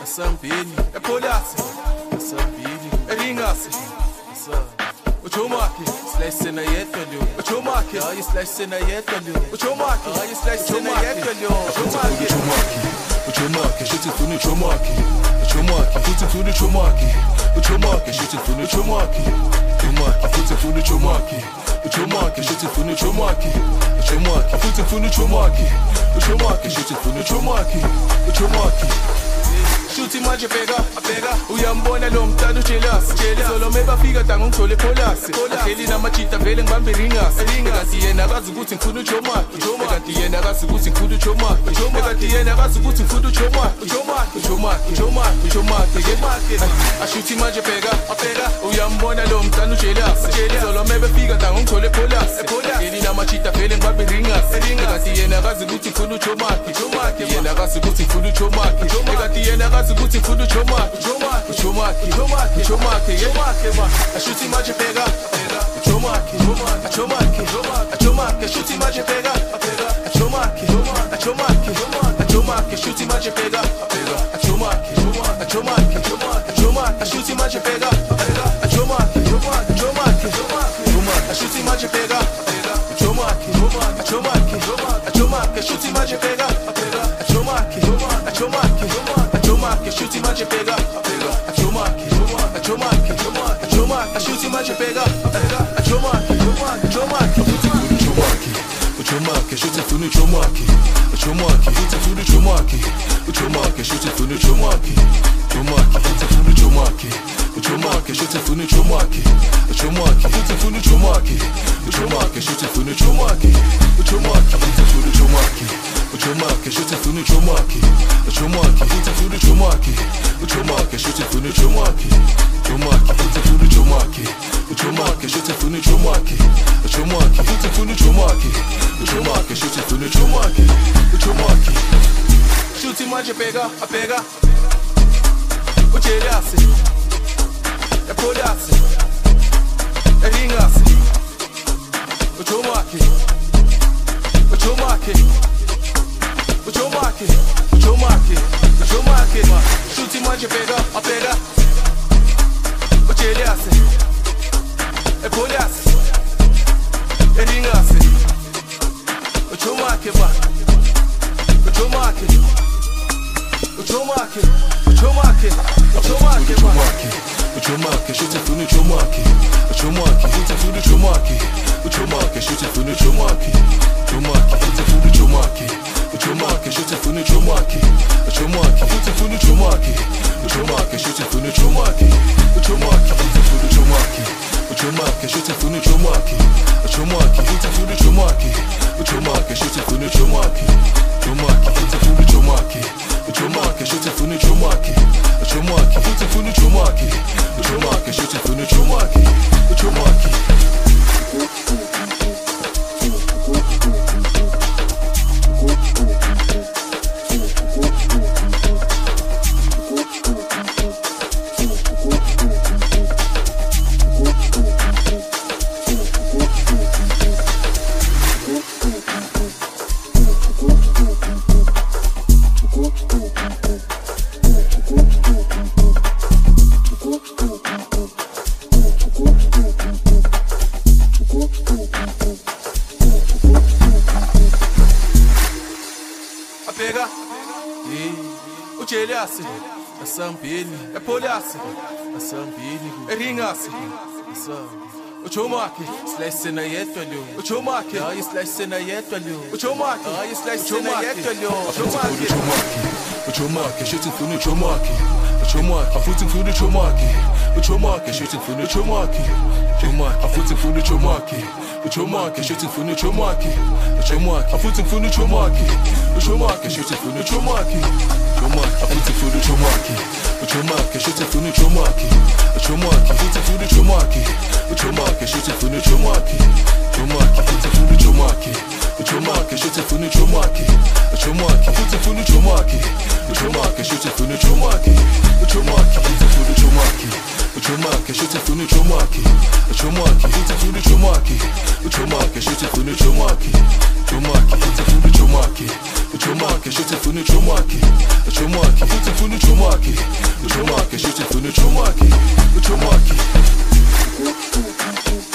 Sambini, Polasi, Sambini, Ringasi, Uchomaki, slice in a yet on you. Uchomaki, are you slicing a yet on you? Uchomaki, are you slicing a yet on you? Uchomaki, shooting for the Chomaki. Uchomaki, shooting for the Chomaki. Uchomaki, shooting for the Chomaki. Uchomaki, shooting for the Chomaki. Uchomaki, shooting for the Chomaki. Uchomaki, shooting for the Chomaki. Uchomaki, shooting for the Chomaki. Uchomaki. Shuthi manje bheka uyambona lo mntana ujealous izolo mebafika danga ngithole polasi ahleli namajita vele ngibambe ringasi kanti yena akazi ukuthi ngifuna uJomaki kanti yena akazi ukuthi ngifuna uJomaki kanti yena akazi ukuthi ngifuna uJomaki ke ashuthi manje bheka uyambona lo mntana ujealous izolo mebafika danga ngithole polasi ahleli namajita vele ngibambe ringasi kanti yena akazi ukuthi ngifuna uJomaki yena akazi ukuthi ngifuna uJomaki kanti yena akazi ukuthi ngifuna uJomaki ashuthi manje bheka Jomaki ashuthi manje bheka Jomaki ashuthi manje bheka Jomaki ashuthi manje bheka Jomaki ashuthi manje bheka Jomaki ashuthi manje bheka Jomaki shooting manje bheka Jomaki shooting manje bheka Jomaki shooting for the Chomaki. Chomaki shooting for the Chomaki. Chomaki shooting for the Chomaki. Chomaki shooting for the Chomaki. Chomaki shooting for the Chomaki. Chomaki shooting for the Chomaki. Chomaki shooting for the Chomaki. Chomaki shooting for the Chomaki. Chomaki shooting for the Chomaki. Chomaki shooting for the Chomaki. Chomaki shooting for the Chomaki. Chomaki shooting for the Chomaki. Chomaki shooting for the Chomaki. Chomaki shooting for the Chomaki. Chomaki shooting for the Chomaki. Chomaki shooting manje bheka ujealous Polasi Ringasi Uchomaki shooting manje bheka ujealous Polasi Ringasi Uchomaki shooting for the Chomaki. Chomaki shooting for the Chomaki. Chomaki shooting for the Chomaki. Chomaki shooting for the Chomaki. Chomaki shooting for the Chomaki. Chomaki shooting for the Chomaki. Chomaki shooting for the Chomaki. Chomaki shooting for the Chomaki. Chomaki shooting for the Chomaki. Chomaki shooting for the Chomaki. Chomaki shooting for the Chomaki. Chomaki shooting for the Chomaki. Chomaki shooting for the Chomaki. Chomaki shooting for the Chomaki. Chomaki shooting for the Chomaki. Chomaki ujealous Sambini Polasi Sambini Ringasi Uchomaki slice in a yet on you. Uchomaki, are you slicing a yet on you? Uchomaki, are you slicing a yet on you? Uchomaki shooting for the Chomaki. Chomaki shooting for the Chomaki. Chomaki shooting for the Chomaki. Chomaki shooting for the Chomaki. Chomaki shooting for the Chomaki. Chomaki shooting for the Chomaki. Chomaki shooting for the Chomaki. Chomaki shooting for the Chomaki. Chomaki shooting for the Chomaki. Chomaki shooting for the Chomaki. Chomaki shooting for the Chomaki. Chomaki shooting for the Chomaki. Chomaki shooting for the Chomaki. Chomaki shooting for the Chomaki. Chomaki shooting for the Chomaki. Chomaki shooting for the Chomaki. Chomaki shooting for the Chomaki. Chomaki shooting for the Chomaki. Chomaki shooting for the Chomaki. Chomaki shooting for the Chomaki. uchomake, shooting for uchomake, uchomake, footing for uchomake, uchomake, shooting for uchomake, uchomake.